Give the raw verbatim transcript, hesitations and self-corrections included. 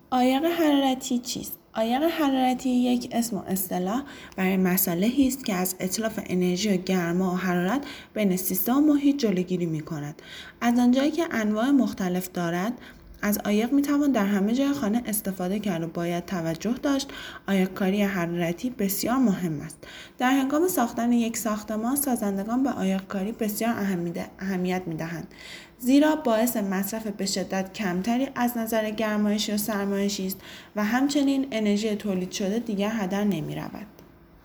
عایق حرارتی چیست؟ عایق حرارتی یک اسم و اصطلاح برای مصالحی است که از اتلاف انرژی و گرما و حرارت بین سیستم و محیط جلوگیری می‌کند. از آنجایی که انواع مختلف دارد، از عایق میتوان در همه جای خانه استفاده کرد و باید توجه داشت. عایق‌کاری حرارتی بسیار مهم است. در هنگام ساختن یک ساختمان، سازندگان به عایق‌کاری بسیار اهمیت می‌دهند، زیرا باعث مصرف به شدت کمتری از نظر گرمایشی و سرمایشی است و همچنین انرژی تولید شده دیگر هدر نمی‌رود.